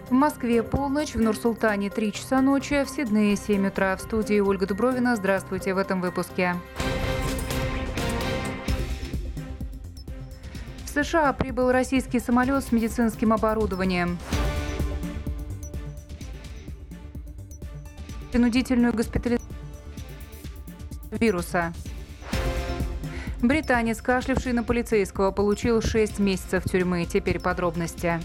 В Москве полночь, в Нур-Султане 3 часа ночи, в Сиднее 7 утра. В студии Ольга Дубровина. Здравствуйте в этом выпуске. В США прибыл российский самолет с медицинским оборудованием. Принудительную госпитализацию вируса. Британец, кашлявший на полицейского, получил 6 месяцев тюрьмы. Теперь подробности.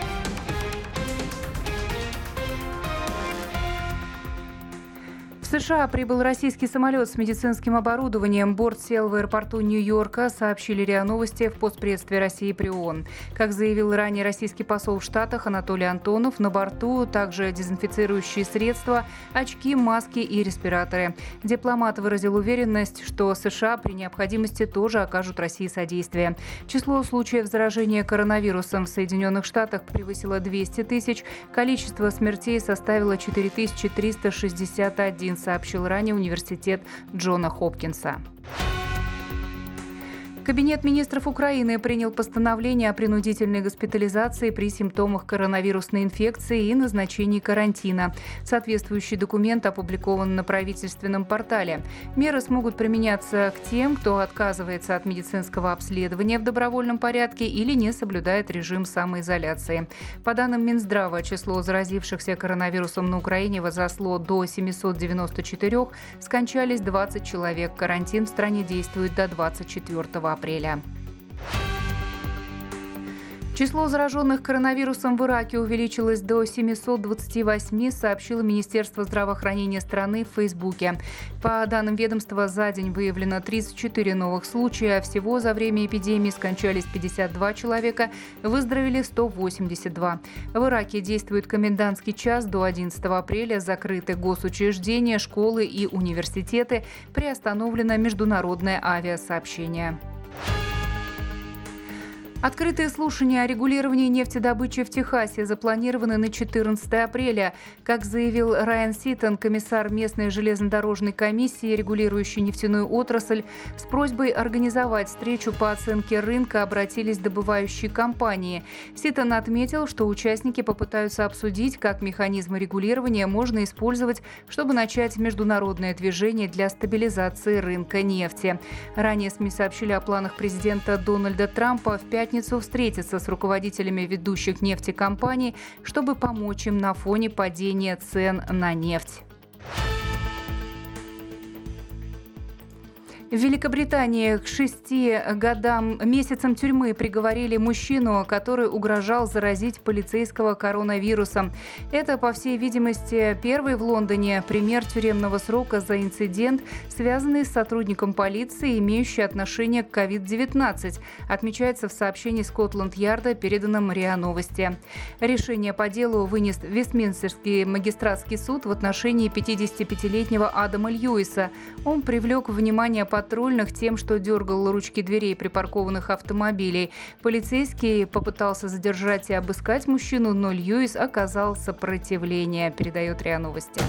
В США прибыл российский самолет с медицинским оборудованием. Борт сел в аэропорту Нью-Йорка, сообщили РИА Новости в постпредстве России при ООН. Как заявил ранее российский посол в Штатах Анатолий Антонов, на борту также дезинфицирующие средства, очки, маски и респираторы. Дипломат выразил уверенность, что США при необходимости тоже окажут России содействие. Число случаев заражения коронавирусом в Соединенных Штатах превысило 200 тысяч. Количество смертей составило 4361, сообщил ранее университет Джона Хопкинса. Кабинет министров Украины принял постановление о принудительной госпитализации при симптомах коронавирусной инфекции и назначении карантина. Соответствующий документ опубликован на правительственном портале. Меры смогут применяться к тем, кто отказывается от медицинского обследования в добровольном порядке или не соблюдает режим самоизоляции. По данным Минздрава, число заразившихся коронавирусом на Украине возросло до 794, скончались 20 человек. Карантин в стране действует до 24 апреля. Число зараженных коронавирусом в Ираке увеличилось до 728, сообщило Министерство здравоохранения страны в Фейсбуке. По данным ведомства, за день выявлено 34 новых случая. Всего за время эпидемии скончались 52 человека, выздоровели 182. В Ираке действует комендантский час до 11 апреля. Закрыты госучреждения, школы и университеты. Приостановлено международное авиасообщение. Открытые слушания о регулировании нефтедобычи в Техасе запланированы на 14 апреля. Как заявил Райан Ситон, комиссар местной железнодорожной комиссии, регулирующей нефтяную отрасль, с просьбой организовать встречу по оценке рынка обратились добывающие компании. Ситон отметил, что участники попытаются обсудить, как механизмы регулирования можно использовать, чтобы начать международное движение для стабилизации рынка нефти. Ранее СМИ сообщили о планах президента Дональда Трампа в пятницу встретиться с руководителями ведущих нефтекомпаний, чтобы помочь им на фоне падения цен на нефть. В Великобритании к 6 месяцам тюрьмы приговорили мужчину, который угрожал заразить полицейского коронавирусом. Это, по всей видимости, первый в Лондоне пример тюремного срока за инцидент, связанный с сотрудником полиции, имеющий отношение к COVID-19, отмечается в сообщении Скотланд-Ярда, переданном РИА Новости. Решение по делу вынес Вестминстерский магистратский суд в отношении 55-летнего Адама Льюиса. Он привлек внимание патрульных тем, что дергал ручки дверей припаркованных автомобилей. Полицейский попытался задержать и обыскать мужчину, но Льюис оказал сопротивление, передает РИА Новости.